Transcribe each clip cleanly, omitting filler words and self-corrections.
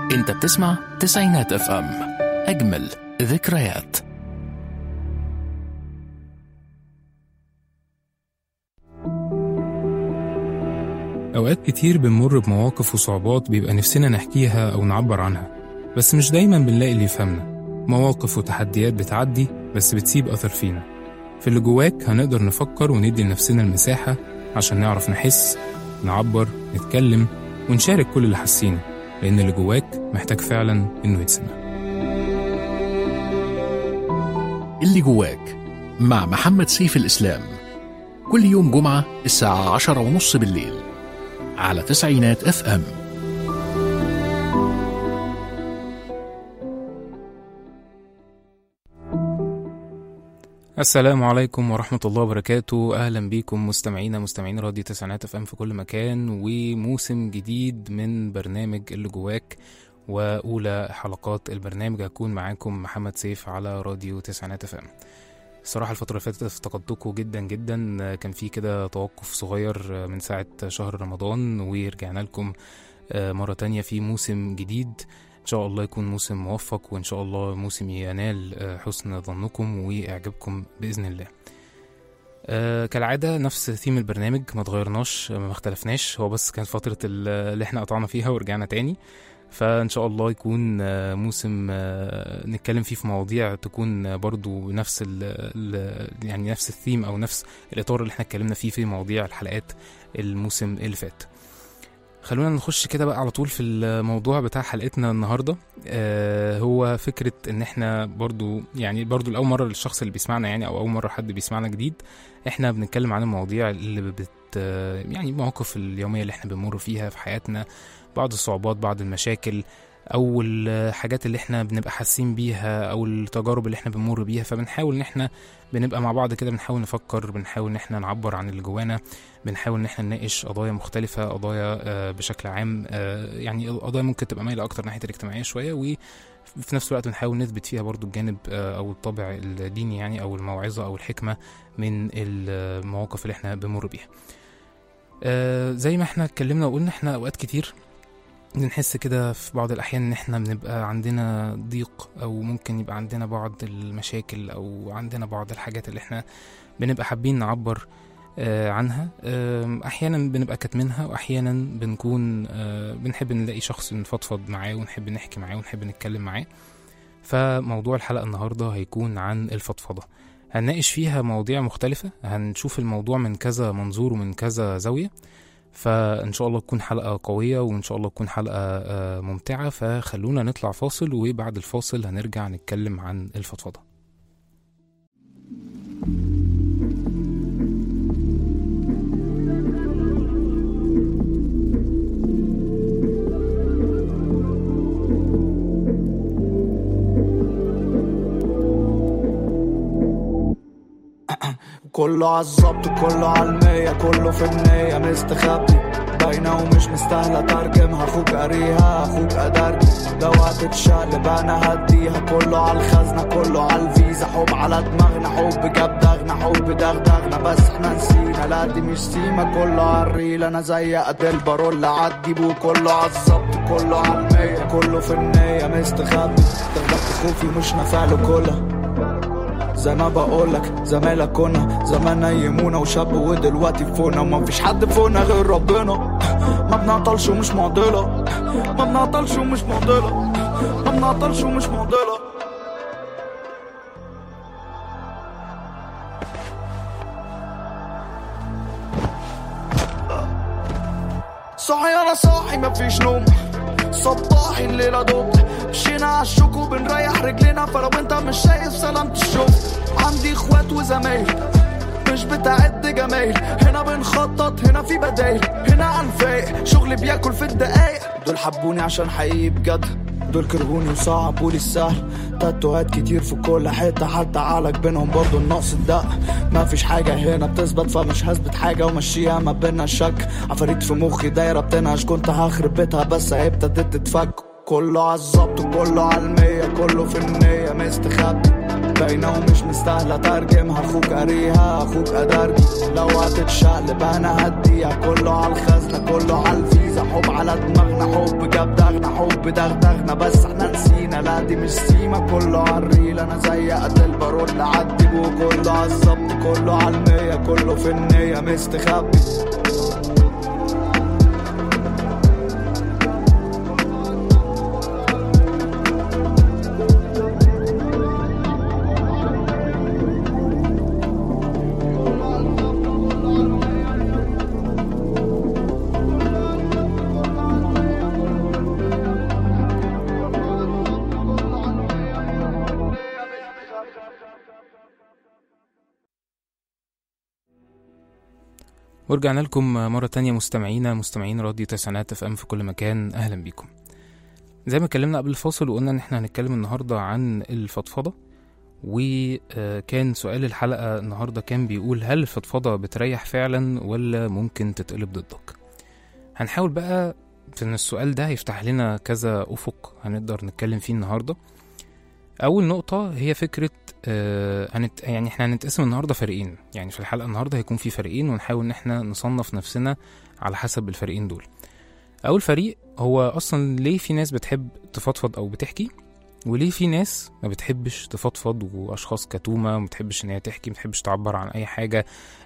انت بتسمع تسعينات اف ام، اجمل ذكريات. أوقات كتير بنمر بمواقف وصعوبات بيبقى نفسنا نحكيها أو نعبر عنها، بس مش دايما بنلاقي اللي يفهمنا. مواقف وتحديات بتعدي بس بتسيب أثر فينا. في اللي جواك هنقدر نفكر وندي لنفسنا المساحة عشان نعرف نحس، نعبر، نتكلم ونشارك كل اللي حاسينه، لأن اللي جواك محتاج فعلا إنه يتسمع. اللي جواك مع محمد سيف الإسلام، كل يوم جمعة الساعة 10:30 بالليل على تسعينات اف ام. السلام عليكم ورحمة الله وبركاته. أهلا بيكم مستمعين راديو تسعينات اف ام في كل مكان، وموسم جديد من برنامج اللي جواك، وأولى حلقات البرنامج هكون معاكم محمد سيف على راديو تسعينات اف ام. الصراحة الفترة اللي فاتت افتقدتكم جدا جدا، كان في كده توقف صغير من ساعة شهر رمضان، ورجعنا لكم مرة تانية في موسم جديد. إن شاء الله يكون موسم موفق، وإن شاء الله موسم ينال حسن ظنكم وإعجابكم بإذن الله. كالعادة نفس ثيم البرنامج، ما تغيرناش ما اختلفناش، هو بس كانت فترة اللي احنا قطعنا فيها ورجعنا تاني. فإن شاء الله يكون موسم نتكلم فيه في مواضيع تكون برضو نفس يعني نفس الثيم أو نفس الإطار اللي احنا اتكلمنا فيه في مواضيع الحلقات الموسم اللي فات. خلونا نخش كده بقى على طول في الموضوع بتاع حلقتنا النهاردة. هو فكرة ان احنا برضو لأول مرة للشخص اللي بيسمعنا او أول مرة حد بيسمعنا جديد، احنا بنتكلم عن المواضيع اللي المواقف اليومية اللي احنا بنمر فيها في حياتنا، بعض الصعوبات، بعض المشاكل، او الحاجات اللي احنا بنبقى حاسين بيها، او التجارب اللي احنا بنمر بيها. فبنحاول ان احنا بنبقى مع بعض كده، بنحاول نفكر، بنحاول ان احنا نعبر عن اللي جوانا، بنحاول ان احنا نناقش قضايا مختلفة، قضايا بشكل عام، قضايا ممكن تبقى مايلة اكتر ناحية الاجتماعية شوية، وفي نفس الوقت بنحاول نثبت فيها برضو الجانب او الطابع الديني او الموعظة او الحكمة من المواقف اللي احنا بنمر بيها. زي ما احنا اتكلمنا وقلنا، احنا اوقات كتير بنحس كده في بعض الأحيان إن إحنا بنبقى عندنا ضيق، أو ممكن يبقى عندنا بعض المشاكل، أو عندنا بعض الحاجات اللي إحنا بنبقى حابين نعبر عنها. أحيانا بنبقى كاتمينها، وأحيانا بنكون بنحب نلاقي شخص نفضفض معاه، ونحب نحكي معاه، ونحب نتكلم معاه. فموضوع الحلقة النهاردة هيكون عن الفضفضة. هنناقش فيها مواضيع مختلفة، هنشوف الموضوع من كذا منظور ومن كذا زاوية. فإن شاء الله تكون حلقة قوية، وإن شاء الله تكون حلقة ممتعة. فخلونا نطلع فاصل، وبعد الفاصل هنرجع نتكلم عن الفضفضة. كله عالظبط وكله عالمية، كله في النية مستخبي باينة ومش مستاهلة ترجمها. اخوك قاريها اخوك قدرجي، لو هتتشقلب انا هديها. كله عالخزنة كله عالفيزا، حب على دماغنا، حب جاب دغنا، حب دغدغنا بس احنا نسينا. لا دي مش سيما، كله عالريل انا زي قد البارول عدي بو. كله عالظبط كله عالمية، كله في النية مستخبي. تغلبت خوفي مش نفعله كلها، زي ما بقولك زمايلك كنا زمان نيمونا وشاب، ودلوقتي فونا وما فيش حد فونا غير ربنا. ما بنعطلش ومش معضلة، ما بنعطلش ومش معضلة، ما بنعطلش ومش معضلة. صاحي انا صاحي مفيش نوم، صباحي الليلة دوب. مشينا عالشوك وبنريح رجلينا، فلو انت مش شايف سلامة الشوف. عندي اخوات وزمايل مش بتعد جمايل، هنا بنخطط هنا في بدايل، هنا عنفايق شغل بياكل في الدقايق. دول حبوني عشان حقيقي بجد، دول كرهوني وصعبولي السهل. تاتوهات كتير في كل حتة، حتى عالك بينهم برضو النقص الدق. ما فيش حاجة هنا بتثبت، فمش هثبت حاجة ومشيها ما بينا الشك. عفاريت في مخي دايرة بتنهش، كنت هخرب بيتها بس هي ابتدت تتفك. كله عالظبط وكله عالمية، كله في النية مستخبي باينة ومش مستاهلة ترجمها. اخوك قاريها اخوك قدرجي، لو هتتشقلب انا هديها. كله عالخزنة كله عالفيزا، حب على دماغنا، حب جاب دغنا، حب دغدغنا بس احنا نسينا. لا دي مش سيما، كله عالريل انا زي قد البارول عدي، وكله عالظبط كله عالمية، كله في النية مستخبي. ورجعنا لكم مرة تانية مستمعين راديو تسعينات اف ام في كل مكان. أهلا بيكم. زي ما اتكلمنا قبل الفاصل وقلنا ان احنا هنتكلم النهاردة عن الفضفضة، وكان سؤال الحلقة النهاردة كان بيقول هل الفضفضة بتريح فعلا ولا ممكن تتقلب ضدك؟ هنحاول بقى ان السؤال ده هيفتح لنا كذا أفق هنقدر نتكلم فيه النهاردة. أول نقطة هي فكرة يعني احنا هنتقسم النهاردة فريقين، يعني في الحلقة النهاردة هيكون في فريقين ونحاول ان احنا نصنف نفسنا على حسب الفريقين دول. أول فريق هو أصلا ليه في ناس بتحب تفضفض أو بتحكي، وليه في ناس ما بتحبش تفضفض، وأشخاص كتومة ما بتحبش ان هي تحكي، ما بتحبش تعبر عن أي حاجة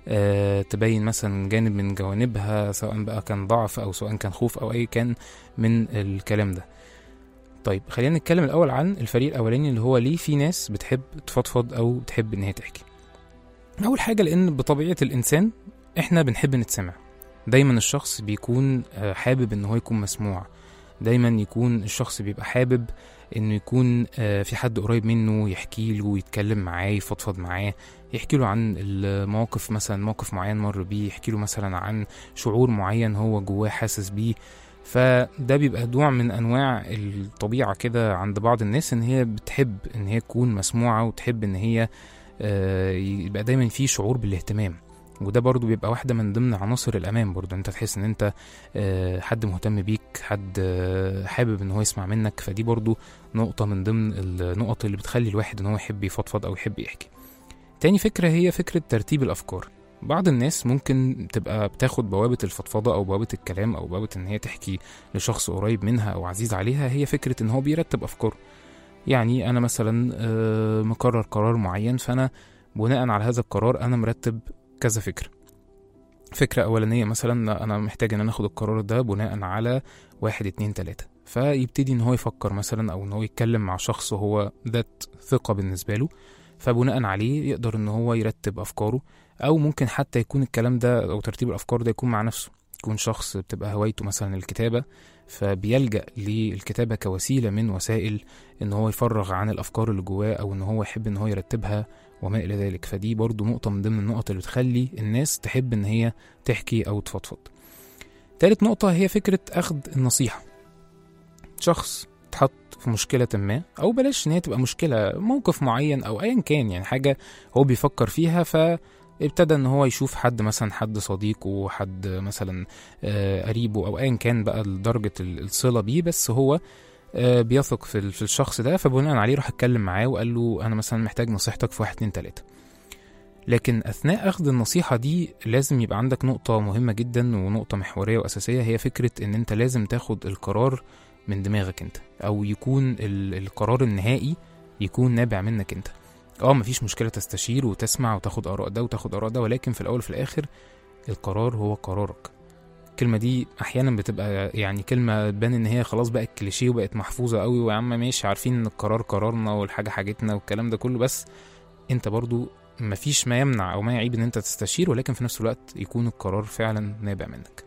تبين مثلا جانب من جوانبها، سواء بقى كان ضعف أو سواء كان خوف أو أي كان من الكلام ده. طيب خلينا نتكلم الأول عن الفريق الأولاني اللي هو ليه في ناس بتحب تفضفض أو بتحب إن هي تحكي. أول حاجة لأن بطبيعة الإنسان إحنا بنحب نتسمع. دايما الشخص بيكون حابب إن هو يكون مسموع، دايما يكون الشخص بيبقى حابب إنه يكون في حد قريب منه يحكي له ويتكلم معاه يفضفض معاه، يحكي له عن المواقف، مثلا موقف معين مر بيه، يحكي له مثلا عن شعور معين هو جواه حاسس بيه. فده بيبقى نوع من انواع الطبيعة كده عند بعض الناس ان هي بتحب ان هي تكون مسموعة، وتحب ان هي يبقى دايما في شعور بالاهتمام. وده برضو بيبقى واحدة من ضمن عناصر الامان، برضو انت تحس ان انت حد مهتم بيك، حد حابب ان هو يسمع منك. فدي برضو نقطة من ضمن النقط اللي بتخلي الواحد ان هو يحب يفضفض او يحب يحكي. تاني فكرة هي فكرة ترتيب الافكار. بعض الناس ممكن تبقى بتاخد بوابة الفضفضة أو بوابة الكلام أو بوابة إن هي تحكي لشخص قريب منها أو عزيز عليها، هي فكرة إن هو بيرتب أفكاره. يعني أنا مثلا مقرر قرار معين، فأنا بناء على هذا القرار أنا مرتب كذا فكرة أولانية، مثلا أنا محتاج إن أنا أخد القرار ده بناء على 1 2 3، فيبتدي إن هو يفكر مثلا أو إن هو يتكلم مع شخص هو ذات ثقة بالنسبة له، فبناء عليه يقدر إن هو يرتب أفكاره. أو ممكن حتى يكون الكلام ده أو ترتيب الأفكار ده يكون مع نفسه، يكون شخص بتبقى هوايته مثلا الكتابة، فبيلجأ للكتابة كوسيلة من وسائل إن هو يفرغ عن الأفكار اللي جواه، أو إن هو يحب إن هو يرتبها وما إلى ذلك. فدي برضو نقطة من ضمن النقط اللي بتخلي الناس تحب إن هي تحكي أو تفضفض. ثالث نقطة هي فكرة أخذ النصيحة. شخص تحط في مشكلة ما، أو بلاش إن هي تبقى مشكلة، موقف معين أو أيا كان، يعني حاجة هو بيفكر فيها، فابتدى إن هو يشوف حد مثلا، حد صديقه، حد مثلا قريبه أو أيا كان بقى درجة الصلة بيه، بس هو بيثق في الشخص ده، فبناء عليه راح اتكلم معاه وقال له أنا مثلا محتاج نصيحتك في 1 2 3. لكن أثناء أخذ النصيحة دي لازم يبقى عندك نقطة مهمة جدا ونقطة محورية وأساسية، هي فكرة إن أنت لازم تاخد القرار من دماغك أنت، أو يكون القرار النهائي يكون نابع منك أنت. مفيش مشكلة تستشير وتسمع وتاخد آراء ده وتاخد آراء ده، ولكن في الأول وفي الآخر القرار هو قرارك. الكلمة دي أحيانا بتبقى يعني كلمة تبان إن هي خلاص بقت كليشيه وبقت محفوظة قوي، ويا عم ماشي عارفين إن القرار قرارنا والحاجة حاجتنا والكلام ده كله، بس أنت برضو مفيش ما يمنع أو ما يعيب إن أنت تستشير، ولكن في نفس الوقت يكون القرار فعلا نابع منك.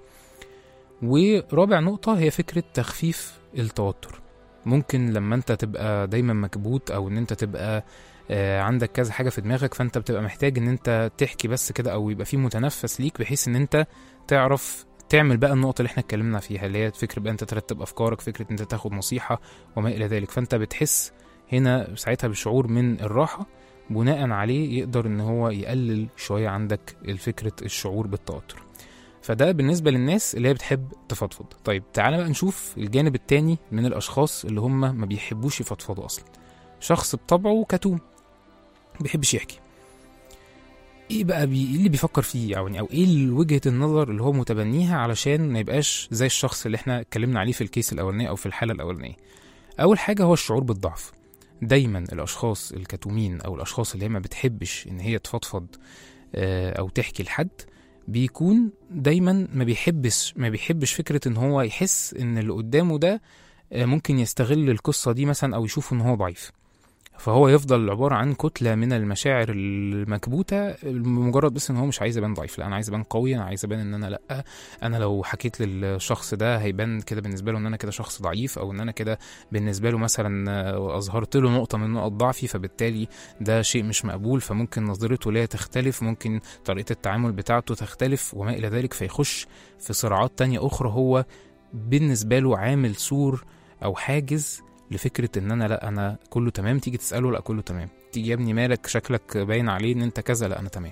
ورابع نقطة هي فكرة تخفيف التوتر. ممكن لما أنت تبقى دايما مكبوت، أو إن أنت تبقى عندك كذا حاجة في دماغك، فأنت بتبقى محتاج إن أنت تحكي بس كده، أو يبقى في متنفس ليك بحيث إن أنت تعرف تعمل بقى النقطة اللي احنا اتكلمنا فيها، اللي هي فكرة بقى أنت ترتب أفكارك، فكرة أنت تاخد نصيحة وما إلى ذلك. فأنت بتحس هنا ساعتها بالشعور من الراحة، بناء عليه يقدر إن هو يقلل شوية عندك الفكرة الشعور بالتوتر. فده بالنسبة للناس اللي هي بتحب تفضفض. طيب تعالى بقى نشوف الجانب التاني من الأشخاص اللي هم ما بيحبوش يفضفضوا أصلا. شخص بطبعه كتوم، بيحبش يحكي. ايه بقى اللي بيفكر فيه، يعني او ايه وجهة النظر اللي هو متبنيها علشان ما يبقاش زي الشخص اللي احنا اتكلمنا عليه في الكيس الاولاني او في الحالة الاولانية. اول حاجة هو الشعور بالضعف. دايما الاشخاص الكتومين او الاشخاص اللي هي ما بتحبش ان هي تفضفض او تحكي لحد، بيكون دايما ما بيحبش فكرة ان هو يحس ان اللي قدامه ده ممكن يستغل القصة دي مثلا او يشوف ان هو ضعيف، فهو يفضل عبارة عن كتلة من المشاعر المكبوتة بمجرد بس ان هو مش عايز يبان ضعيف. لا، انا عايز ابان قوي، انا عايز ابان ان انا لا، انا لو حكيت للشخص ده هيبان كده بالنسبة له ان انا كده شخص ضعيف، او ان انا كده بالنسبة له مثلا اظهرت له نقطة من نقط ضعفي، فبالتالي ده شيء مش مقبول، فممكن نظرته ليا تختلف، ممكن طريقة التعامل بتاعته تختلف وما الى ذلك، فيخش في صراعات تانية اخرى هو بالنسبة له عامل سور او حاجز لفكرة ان انا لا، انا كله تمام. تيجي تسأله لا كله تمام، تيجي يا ابني مالك، شكلك باين عليه ان انت كذا، لا انا تمام.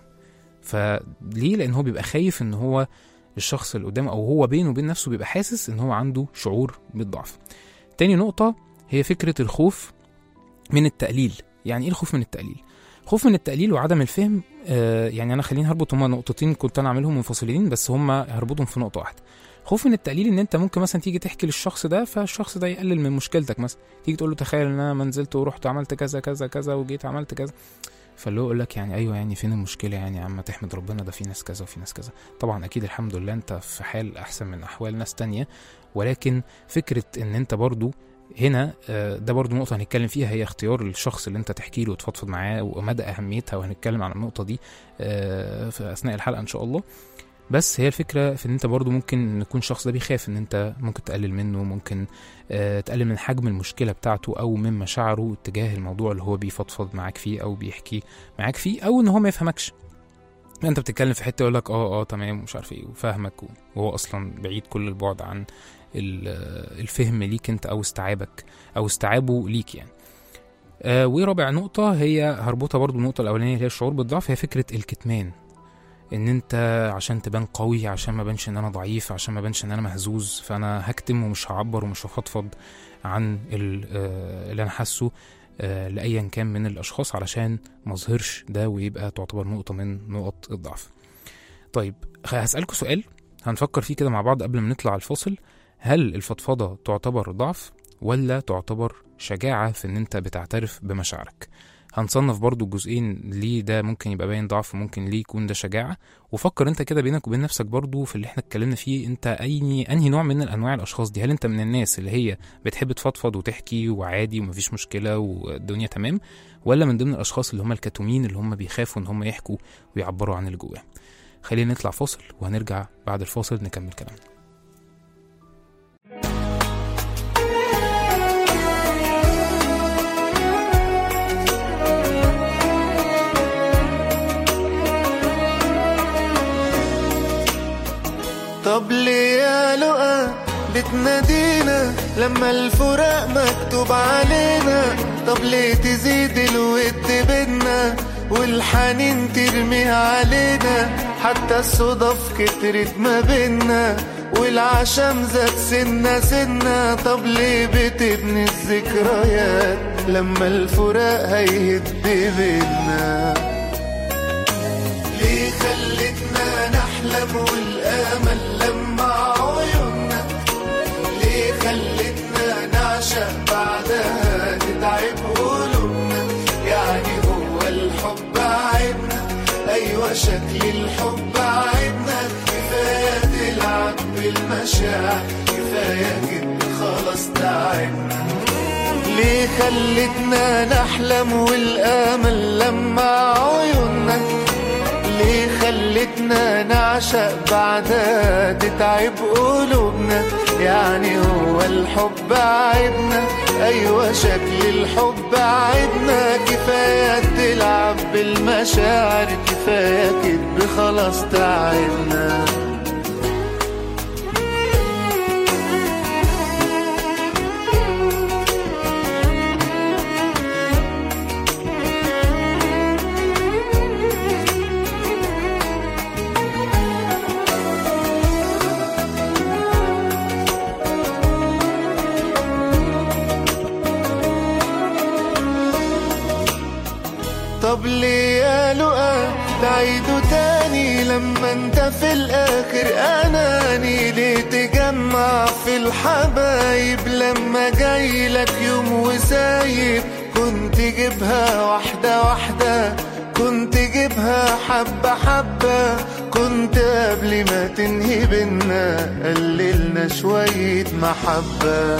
فليه؟ لان هو بيبقى خايف ان هو الشخص اللي قدامه او هو بينه وبين نفسه بيبقى حاسس ان هو عنده شعور بالضعف. تاني نقطة هي فكرة الخوف من التقليل. يعني ايه الخوف من التقليل؟ خوف من التقليل وعدم الفهم. يعني انا خليني هربط هما نقطتين كنت انا عاملهم منفصلين، بس هما هربطهم في نقطة واحدة. خوف من التقليل ان انت ممكن مثلا تيجي تحكي للشخص ده، فالشخص ده يقلل من مشكلتك. مثلا تيجي تقول له تخيل ان انا ما نزلت ورحت عملت كذا كذا كذا وجيت عملت كذا، فاللي هو يقول لك يعني ايوه، يعني فين المشكله يعني يا عم، تحمد ربنا، ده في ناس كذا وفي ناس كذا. طبعا اكيد الحمد لله انت في حال احسن من احوال ناس تانية، ولكن فكره ان انت برضو هنا ده برضو نقطة هنتكلم فيها، هي اختيار الشخص اللي انت تحكي له وتفضفض معاه ومدى اهميتها، وهنتكلم عن النقطة دي في اثناء الحلقة ان شاء الله. بس هي الفكرة في ان انت برضو ممكن يكون الشخص ده بيخاف ان انت ممكن تقلل منه، ممكن تقلل من حجم المشكلة بتاعته او من مشاعره تجاه الموضوع اللي هو بيفضفض معاك فيه او بيحكي معاك فيه، او ان هو ما يفهمكش. انت بتتكلم في حتة يقولك تمام ومش عارف ايه وفاهمك، وهو اصلا بعيد كل البعد عن الفهم ليك انت او استيعابك او استيعابه ليك يعني. ورابع نقطة هي هربطها برضو النقطة الاولانية، هي الشعور بالضعف. هي فكرة الكتمان، ان انت عشان تبان قوي، عشان ما بانش ان انا ضعيف، عشان ما بانش ان انا مهزوز، فانا هكتم ومش هعبر ومش هفضفض عن اللي انا حاسه لايا كان من الاشخاص، علشان ما اظهرش ده ويبقى تعتبر نقطة من نقط الضعف. طيب هسألكوا سؤال هنفكر فيه كده مع بعض قبل ما نطلع الفاصل. هل الفضفضة تعتبر ضعف ولا تعتبر شجاعة في ان انت بتعترف بمشاعرك؟ هنصنف برضو الجزئين، ليه ده ممكن يبقى باين ضعف وممكن ليه يكون ده شجاعة. وفكر انت كده بينك وبين نفسك برضو في اللي احنا اتكلمنا فيه، انت انهي نوع من الانواع الاشخاص دي؟ هل انت من الناس اللي هي بتحب تفضفض وتحكي وعادي ومفيش مشكلة والدنيا تمام، ولا من ضمن الاشخاص اللي هم الكتومين اللي هم بيخافوا ان هم يحكوا ويعبروا عن اللي جواهم؟ خلينا نطلع فاصل وهنرجع بعد الفاصل نكمل كلامنا. طب ليه يا لقا بتنادينا لما الفراق مكتوب علينا؟ طب ليه تزيد الود بينا والحنين ترميها علينا؟ حتى الصدف كترت ما بينا والعشم زاد سنة سنة. طب ليه بتبني الذكريات لما الفراق هيهد بينا؟ ليه خلتنا نحلم والامل لما عيوننا؟ ليه خلتنا نعشق بعدها تتعب قلوبنا؟ يعني هو الحب عيبنا؟ ايوه شكل الحب عيبنا. كفايه تلعب بالمشاعر، كفايه كده خلاص تعبنا. ليه خلتنا نحلم والامل لما عيوننا؟ ليه خلتنا نعشق بعدها تتعب قلوبنا؟ يعني هو الحب عيبنا؟ ايوه شكل الحب عيبنا. كفايه تلعب بالمشاعر، كفايه كده خلاص تعبنا. طب ليه يا لقا وعيده تاني لما انت في الاخر اناني. ليه تجمع في الحبايب لما جايلك يوم وسايب؟ كنت جيبها واحدة واحدة، كنت جيبها حبة حبة، كنت قبل ما تنهي بينا قللنا شوية محبة.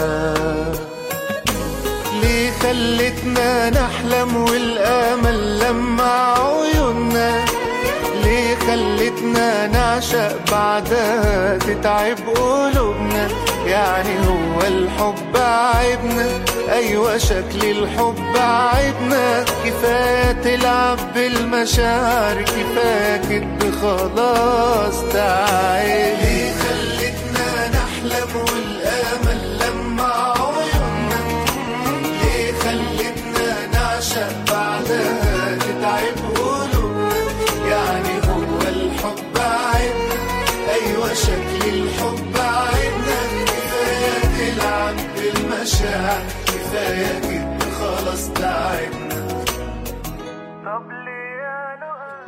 ليه خلتنا نحلم والامل لمع عيوننا؟ ليه خلتنا نعشق بعدها تتعب قلوبنا؟ يعني هو الحب عيبنا؟ ايوه شكل الحب عيبنا. كفاية تلعب بالمشاعر، كفاية كدب خلاص تعال. ليه خلتنا نحلم والامل لمع عيوننا؟ ليه خلتنا نعشق بعدها تتعب قلوبنا؟ يعني هو الحب عيبنا؟ ايوه شكل الحب عيبنا. كفاية تلعب بالمشاعر، كفاية كده خلاص تعبنا. طب ليه أنا؟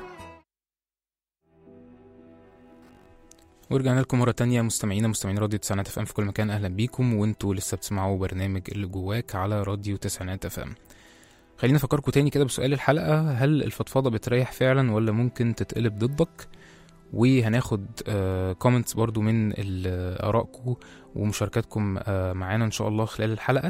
ورجعنا لكم مرة تانية مستمعين راديو تسعينات اف ام في كل مكان. اهلا بيكم وانتوا لسه بتسمعوا برنامج اللي جواك على راديو تسعينات اف ام. خلينا افكركم تاني كده بسؤال الحلقة: هل الفضفضة بتريح فعلا ولا ممكن تتقلب ضدك؟ وهناخد كومنتس برضو من آرائكم ومشاركاتكم معانا ان شاء الله خلال الحلقة.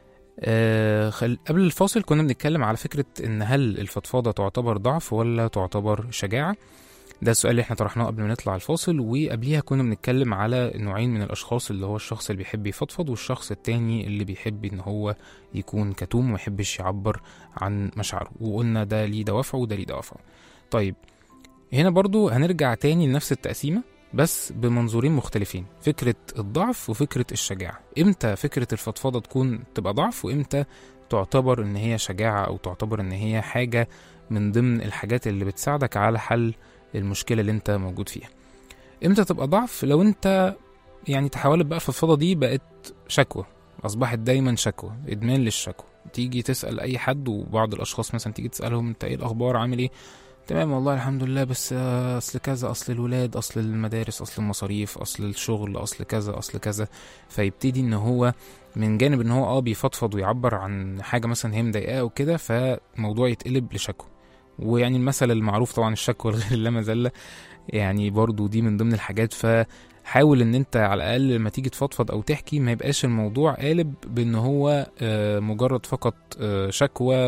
قبل الفاصل كنا بنتكلم على فكرة ان هل الفضفضة تعتبر ضعف ولا تعتبر شجاعة. ده السؤال اللي احنا طرحناه قبل ما نطلع الفاصل. وقبليها كنا بنتكلم على نوعين من الاشخاص، اللي هو الشخص اللي بيحب يفضفض والشخص التاني اللي بيحب ان هو يكون كتوم وما يحبش يعبر عن مشاعره، وقلنا ده ليه دوافعه وده ليه دوافعه. طيب هنا برضو هنرجع تاني لنفس التقسيمة بس بمنظورين مختلفين، فكرة الضعف وفكرة الشجاعة. امتى فكرة الفضفضة تبقى ضعف، وامتى تعتبر ان هي شجاعة او تعتبر ان هي حاجة من ضمن الحاجات اللي بتساعدك على حل المشكلة اللي انت موجود فيها. امتى تبقى ضعف؟ لو انت يعني تحولت بقى الفضفضة دي بقت شكوى، اصبحت دايما شكوى، ادمان للشكوى. تيجي تسأل اي حد، وبعض الاشخاص مثلا تيجي تسألهم انت ايه الاخبار، عامل ايه؟ تمام والله الحمد لله، بس اصل كذا، اصل الولاد، اصل المدارس، اصل المصاريف، اصل الشغل، اصل كذا اصل كذا. فيبتدي ان هو من جانب ان هو بيفضفض ويعبر عن حاجة مثلا هي مضايقاه وكده، فموضوع يتقلب لشكوى. ويعني المثل المعروف طبعا الشكوى الغير اللامزلة، يعني برضو دي من ضمن الحاجات. فحاول ان انت على الاقل لما تيجي تفضفض او تحكي ما يبقاش الموضوع قالب بان هو مجرد فقط شكوى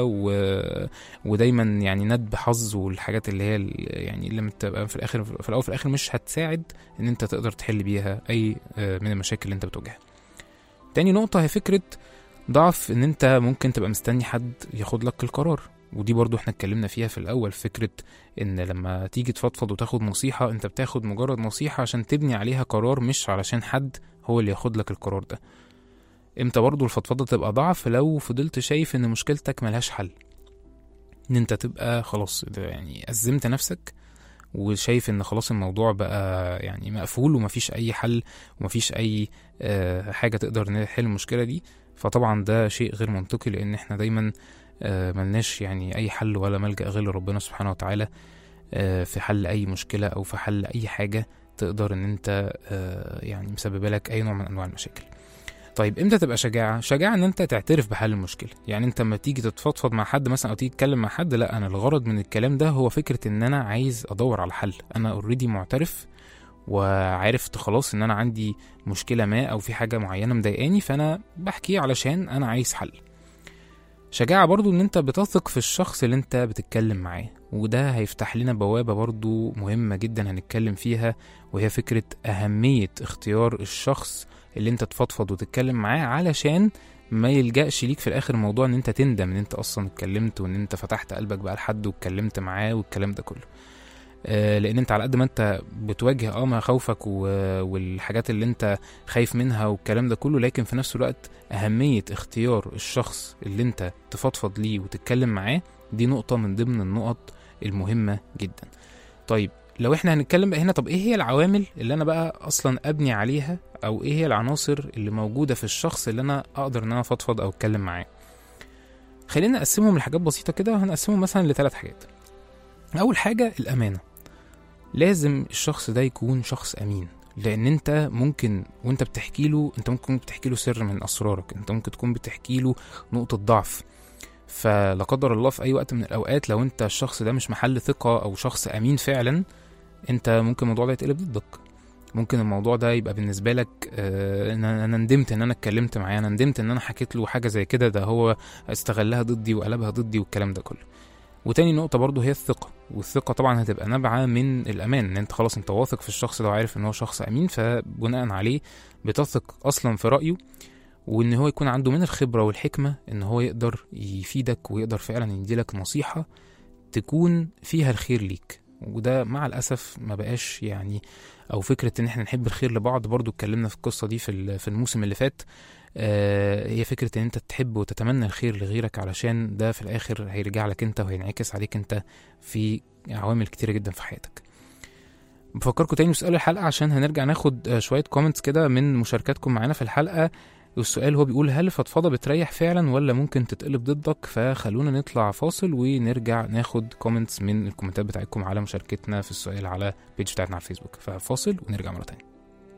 ودايما يعني ندب حظ والحاجات اللي هي يعني اللي بتبقى في الاخر في الاول وفي الاخر مش هتساعد ان انت تقدر تحل بيها اي من المشاكل اللي انت بتواجهها. تاني نقطة هي فكرة ضعف ان انت ممكن تبقى مستني حد ياخد لك القرار، ودي برضو احنا اتكلمنا فيها في الاول. فكرة ان لما تيجي تفضفض وتاخد نصيحة، انت بتاخد مجرد نصيحة عشان تبني عليها قرار، مش علشان حد هو اللي ياخد لك القرار ده. امتى برضو الفضفضة تبقى ضعف؟ لو فضلت شايف ان مشكلتك ملهاش حل، ان انت تبقى خلاص يعني أزمت نفسك وشايف ان خلاص الموضوع بقى يعني مقفول ومفيش اي حل ومفيش اي حاجة تقدر نحل المشكلة دي. فطبعا ده شيء غير منطقي، لان احنا دايما ملناش يعني اي حل ولا ملجأ غير ربنا سبحانه وتعالى في حل اي مشكلة او في حل اي حاجة تقدر ان انت يعني مسبب لك اي نوع من انواع المشاكل. طيب امتى تبقى شجاعة؟ شجاعة ان انت تعترف بحل المشكلة. يعني انت لما تيجي تتفضفض مع حد مثلا او تيجي تتكلم مع حد، لا انا الغرض من الكلام ده هو فكرة ان انا عايز ادور على حل. انا اوريدي معترف وعرفت خلاص ان انا عندي مشكلة ما او في حاجة معينة مضايقاني، فانا بحكي علشان انا عايز حل. شجاعة برضو ان انت بتثق في الشخص اللي انت بتتكلم معاه، وده هيفتح لنا بوابة برضو مهمة جدا هنتكلم فيها، وهي فكرة اهمية اختيار الشخص اللي انت تفضفض وتتكلم معاه، علشان ما يلجأش ليك في الاخر موضوع ان انت تندم ان انت اصلا اتكلمت وان انت فتحت قلبك بقى لحد واتكلمت معاه والكلام ده كله. لان انت على قد ما انت بتواجه مخاوفك والحاجات اللي انت خايف منها والكلام ده كله، لكن في نفس الوقت اهمية اختيار الشخص اللي انت تفضفض ليه وتتكلم معاه دي نقطة من ضمن النقط المهمة جدا. طيب لو احنا هنتكلم بقى هنا، طب ايه هي العوامل اللي انا بقى اصلا ابني عليها، او ايه هي العناصر اللي موجودة في الشخص اللي انا اقدر ان انا افضفض او اتكلم معاه؟ خلينا نقسمهم لحاجات بسيطة كده، وهنقسمهم مثلا ل3 حاجات. اول حاجه الامانه. لازم الشخص ده يكون شخص امين، لان انت ممكن وانت بتحكي له، انت ممكن بتحكي له سر من اسرارك، انت ممكن تكون بتحكي له نقطه ضعف، فلا قدر الله في اي وقت من الاوقات لو انت الشخص ده مش محل ثقه او شخص امين فعلا، انت ممكن الموضوع ده يتقلب ضدك. ممكن الموضوع ده يبقى بالنسبه لك انا ندمت ان انا اتكلمت معاه، انا ندمت ان انا حكيت له حاجه زي كده، ده هو استغلها ضدي وقلبها ضدي والكلام ده كله. وتاني نقطه برضو هي الثقه، والثقه طبعا هتبقى نابعه من الامان، ان انت خلاص انت واثق في الشخص ده وعارف ان هو شخص امين، فبناء عليه بتثق اصلا في رايه، وان هو يكون عنده من الخبره والحكمه ان هو يقدر يفيدك ويقدر فعلا يديلك نصيحه تكون فيها الخير ليك. وده مع الاسف ما بقاش يعني، او فكره ان احنا نحب الخير لبعض، برضو اتكلمنا في القصه دي في الموسم اللي فات. هي فكره ان انت تحب وتتمنى الخير لغيرك، علشان ده في الاخر هيرجع لك انت وهينعكس عليك انت في عوامل كتيره جدا في حياتك. بفكركم تاني بسؤال الحلقه عشان هنرجع ناخد شويه كومنتس كده من مشاركاتكم معانا في الحلقه. والسؤال هو بيقول: هل الفضفضه بتريح فعلا ولا ممكن تتقلب ضدك؟ فخلونا نطلع فاصل ونرجع ناخد كومنتس من الكومنتات بتاعتكم على مشاركتنا في السؤال على البيج بتاعتنا على الفيسبوك. ففاصل ونرجع مره تانية.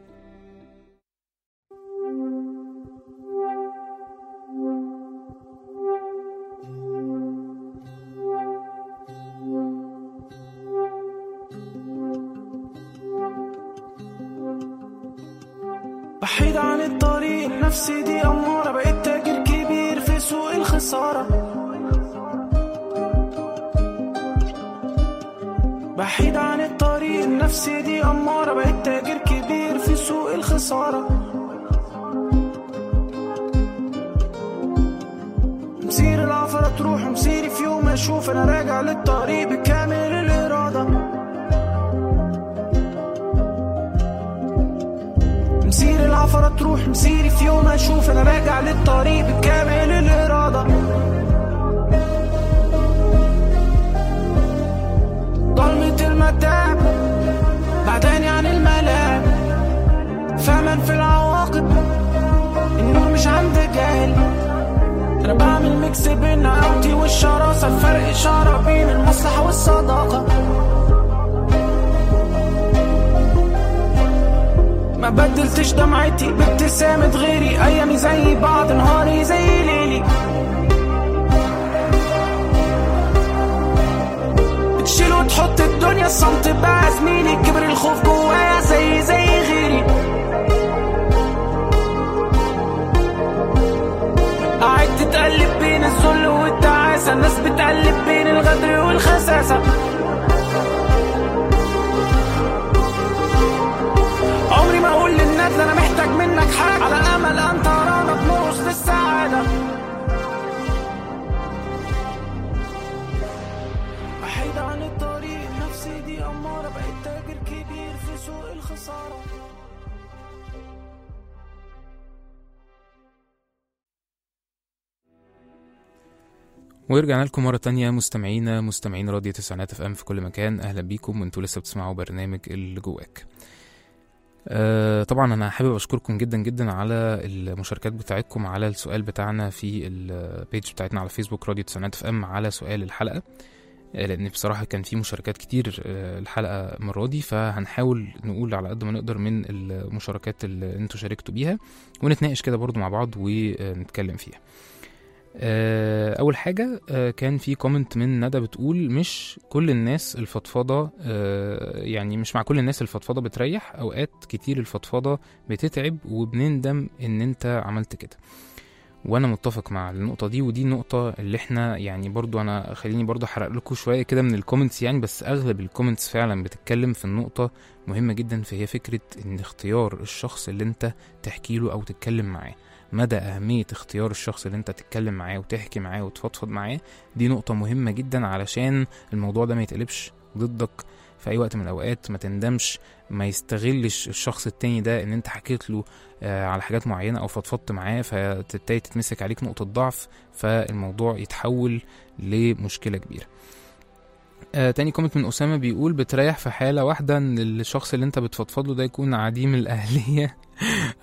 بعيد عن الطريق نفسي دي أمارة، بقيت تاجر كبير في سوق الخسارة. بعيد عن الطريق نفسي دي أمارة، بقيت تاجر كبير في سوق الخسارة. مسير العفرة تروح ومسيري في يوم أشوف أنا راجع للطريق بكامل الإرادة. مسير العفرة تروح مسيري في يوم أشوف أنا راجع للطريق بكامل الإرادة. ضلمة المتاع بعداني عن الملاعب، فمن في العواقب النور مش عند جاهل. أنا بعمل ميكس بين عقلتي والشراسة، الفرق إشارة بين المصلحة والصداقة. ما بدلتش دمعتي بابتسامة غيري، أيامي زي بعض نهاري زي ليلي. بتشيل وتحط الدنيا الصمت بقى زميلي، كبر الخوف جوايا زي غيري. قاعد تتقلب بين الذل والتعاسة، الناس بتقلب بين الغدر والخساسة. عمري ما اقول للناس انا محتاج منك حاجة، على امل ان ترانا بنوص للسعادة. بعيد عن الطريق نفسي دي امارة، بقيت تاجر كبير في سوق الخسارة. ورجعنا لكم مرة تانية مستمعين راديو تسعينات اف ام في كل مكان. اهلا بيكم وانتوا لسه بتسمعوا برنامج اللي جواك. طبعا انا حابب اشكركم جدا جدا على المشاركات بتاعتكم على السؤال بتاعنا في البيج بتاعتنا على فيسبوك راديو تسعينات اف ام على سؤال الحلقة، لان بصراحة كان في مشاركات كتير الحلقة المرة دي، فهنحاول نقول على قد ما نقدر من المشاركات اللي انتوا شاركتوا بيها ونتناقش كده برضو مع بعض ونتكلم فيها. اول حاجة كان في كومنت من ندى بتقول: مش كل الناس الفضفضة يعني مش مع كل الناس الفضفضة بتريح، اوقات كتير الفضفضة بتتعب وبنندم ان انت عملت كده. وانا متفق مع النقطة دي، ودي النقطة اللي احنا يعني برضو انا خليني برضو احرق لكم شوية كده من الكومنتس يعني، بس اغلب الكومنتس فعلا بتتكلم في النقطة مهمة جدا، فهي فكرة ان اختيار الشخص اللي انت تحكي له او تتكلم معاه، مدى أهمية اختيار الشخص اللي انت تتكلم معاه وتحكي معاه وتفضفض معاه. دي نقطة مهمة جدا علشان الموضوع ده ما يتقلبش ضدك في أي وقت من الأوقات، ما تندمش، ما يستغلش الشخص التاني ده ان انت حكيت له على حاجات معينة أو فضفضت معاه فتبتدي تتمسك عليك نقطة ضعف، فالموضوع يتحول لمشكلة كبيرة. تاني كومنت من أسامة بيقول: بتريح في حالة واحدة ان الشخص اللي انت بتفضفض له ده يكون عديم الأهلية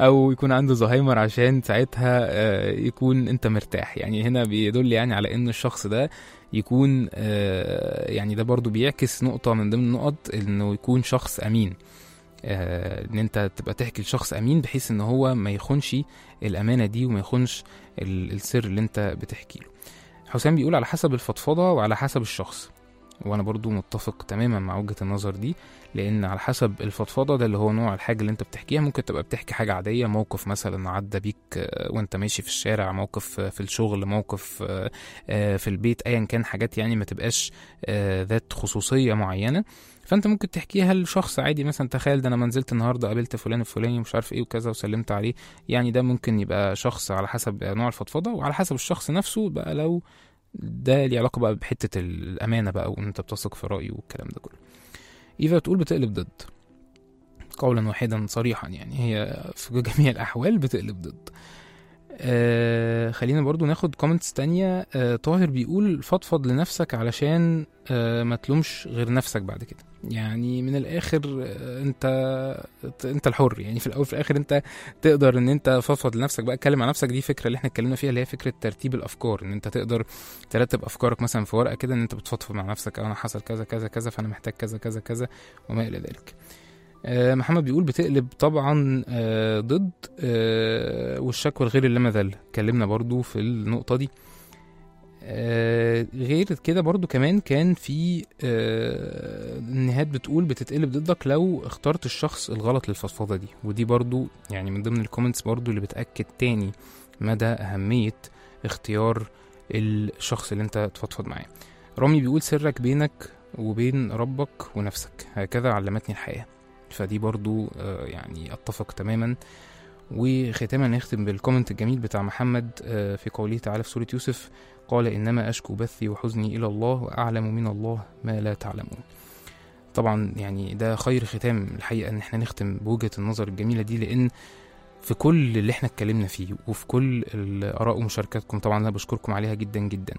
او يكون عنده زهايمر عشان ساعتها يكون انت مرتاح. يعني هنا بيدل يعني على ان الشخص ده يكون يعني ده برضو بيعكس نقطة من ضمن النقط، انه يكون شخص امين. ان انت تبقى تحكي لشخص امين بحيث ان هو ما يخونش الامانة دي وما يخونش السر اللي انت بتحكي له. حسام بيقول على حسب الفضفضة وعلى حسب الشخص، وانا برضو متفق تماما مع وجهة النظر دي، لان على حسب الفضفضة ده اللي هو نوع الحاجة اللي انت بتحكيها. ممكن تبقى بتحكي حاجة عادية، موقف مثلا عدى بيك وانت ماشي في الشارع، موقف في الشغل، موقف في البيت، ايا كان، حاجات يعني ما تبقاش ذات خصوصية معينة، فانت ممكن تحكيها لشخص عادي. مثلا تخيل ده انا منزلت النهارده قابلت فلان الفلاني ومش عارف ايه وكذا وسلمت عليه. يعني ده ممكن يبقى شخص على حسب نوع الفضفضة، وعلى حسب الشخص نفسه بقى لو ده ليه علاقة بقى بحتة الأمانة بقى وإن أنت بتثق في رأيه والكلام ده كله. إيفا بتقول بتقلب ضد، قولا واحدا صريحا، يعني هي في جميع الأحوال بتقلب ضد. خلينا برضو ناخد كومنتس تانية. طاهر بيقول فضفض لنفسك علشان ما تلومش غير نفسك بعد كده. يعني من الآخر انت الحر، يعني في الأول في الآخر انت تقدر ان انت فضفض لنفسك بقى، اتكلم مع نفسك. دي فكرة اللي احنا اتكلمنا فيها، اللي هي فكرة ترتيب الأفكار، ان انت تقدر ترتب أفكارك مثلا في ورقة كده، ان انت بتفضفض مع نفسك، انا حصل كذا كذا كذا فانا محتاج كذا كذا كذا وما إلى ذلك. محمد بيقول بتقلب طبعا ضد، والشكوى الغير اللامذل، اتكلمنا برضو في النقطة دي. غير كده برضو كمان كان في نهاد بتقول بتتقلب ضدك لو اخترت الشخص الغلط للفضفضة دي، ودي برضو يعني من ضمن الكومنتس برضو اللي بتأكد تاني مدى أهمية اختيار الشخص اللي انت تفضفض معاه. رامي بيقول سرك بينك وبين ربك ونفسك، هكذا علمتني الحياة. فدي برضو يعني اتفق تماما. وختاما نختم بالكومنت الجميل بتاع محمد في قوله تعالى في سورة يوسف، قال إنما أشكو بثي وحزني إلى الله وأعلم من الله ما لا تعلمون. طبعا يعني ده خير ختام الحقيقة ان احنا نختم بوجهة النظر الجميلة دي، لأن في كل اللي احنا اتكلمنا فيه وفي كل الآراء ومشاركاتكم طبعا أنا بشكركم عليها جدا جدا،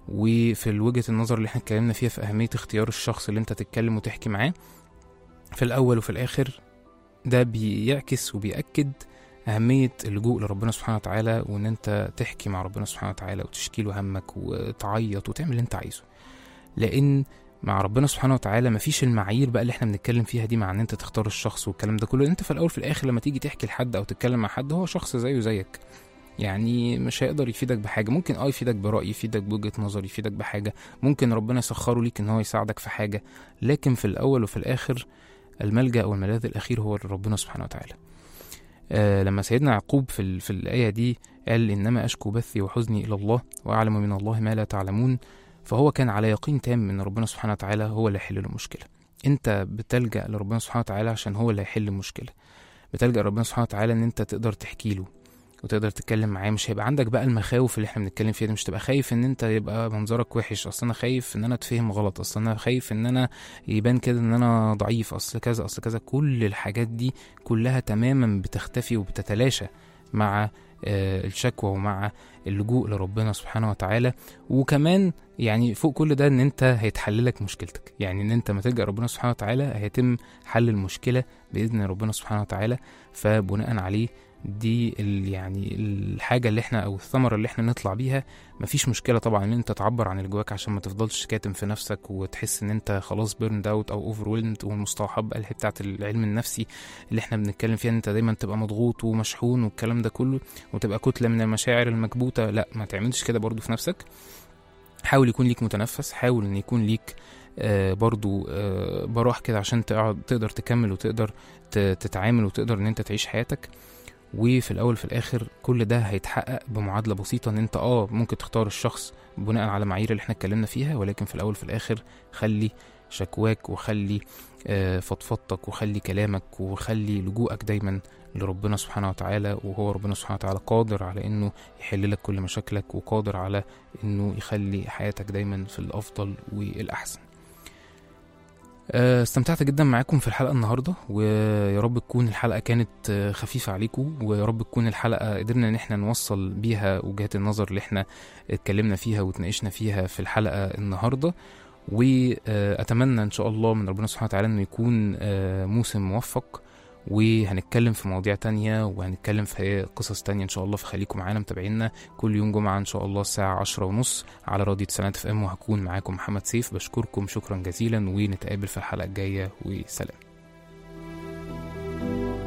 وفي وجهة النظر اللي احنا اتكلمنا فيها في أهمية اختيار الشخص اللي انت تتكلم وتحكي معاه، في الأول وفي الآخر ده بيعكس وبيأكد أهمية اللجوء لربنا سبحانه وتعالى، وإن أنت تحكي مع ربنا سبحانه وتعالى وتشكي له همك وتعيط وتعمل اللي أنت عايزه. لأن مع ربنا سبحانه وتعالى مفيش المعايير بقى اللي احنا بنتكلم فيها دي، مع ان انت تختار الشخص والكلام ده كله. انت في الأول في الآخر لما تيجي تحكي لحد أو تتكلم مع حد هو شخص زيه زيك، يعني مش هيقدر يفيدك بحاجة. ممكن يفيدك برأي، يفيدك بوجهة نظر، يفيدك بحاجة، ممكن ربنا يسخره ليك ان هو يساعدك في حاجة، لكن في الأول وفي الآخر الملجأ والملاذ الأخير هو ربنا سبحانه وتعالى. لما سيدنا يعقوب في الآية دي قال إنما أشكو بثي وحزني إلى الله وأعلم من الله ما لا تعلمون، فهو كان على يقين تام إن ربنا سبحانه وتعالى هو اللي يحل له المشكلة. أنت بتلجأ لربنا سبحانه وتعالى عشان هو اللي يحل المشكلة، بتلجأ لربنا سبحانه وتعالى إن أنت تقدر تحكي له وتقدر تتكلم معاه. مش هيبقى عندك بقى المخاوف اللي احنا بنتكلم فيها دي، مش تبقى خايف ان انت يبقى منظرك وحش، اصل انا خايف ان انا اتفهم غلط، اصل انا خايف ان انا يبان كده ان انا ضعيف، اصل كذا اصل كذا. كل الحاجات دي كلها تماما بتختفي وبتتلاشى مع الشكوى ومع اللجوء لربنا سبحانه وتعالى. وكمان يعني فوق كل ده ان انت هيتحللك مشكلتك، يعني ان انت ما تلجأ ربنا سبحانه وتعالى هيتم حل المشكلة بإذن ربنا سبحانه وتعالى. فبناء عليه دي يعني الحاجة اللي احنا او الثمرة اللي احنا نطلع بيها. مفيش مشكلة طبعا ان انت تعبر عن اللي جواك عشان ما تفضلش كاتم في نفسك وتحس ان انت خلاص بيرند اوت او اوفرويلد، والمصطلحات بقى اللي هي بتاعت العلم النفسي اللي احنا بنتكلم فيها ان انت دايما تبقى مضغوط ومشحون والكلام ده كله وتبقى كتلة من المشاعر المكبوتة. لا، ما تعملش كده برضو في نفسك. حاول يكون ليك متنفس، حاول ان يكون ليك برضو براح كده عشان تقدر تكمل وتقدر تتعامل وتقدر ان انت تعيش حياتك. وفي الاول في الاخر كل ده هيتحقق بمعادلة بسيطة، ان انت ممكن تختار الشخص بناء على معايير اللي احنا اتكلمنا فيها، ولكن في الاول في الاخر خلي شكواك وخلي فضفضتك وخلي كلامك وخلي لجوءك دايما لربنا سبحانه وتعالى. وهو ربنا سبحانه وتعالى قادر على انه يحل لك كل مشاكلك، وقادر على انه يخلي حياتك دايما في الافضل والاحسن. استمتعت جدا معاكم في الحلقة النهاردة، ويا رب تكون الحلقة كانت خفيفة عليكم، ويا رب تكون الحلقة قدرنا ان احنا نوصل بيها وجهات النظر اللي احنا اتكلمنا فيها وتناقشنا فيها في الحلقة النهاردة. واتمنى ان شاء الله من ربنا سبحانه وتعالى انه يكون موسم موفق، وهنتكلم في مواضيع تانية وهنتكلم في قصص تانية إن شاء الله. فخليكم معانا متابعينا كل يوم جمعة إن شاء الله الساعة 10:30 على راديو تسعينات FM، وهكون معاكم محمد سيف. بشكركم شكرا جزيلا، ونتقابل في الحلقة الجاية، وسلام.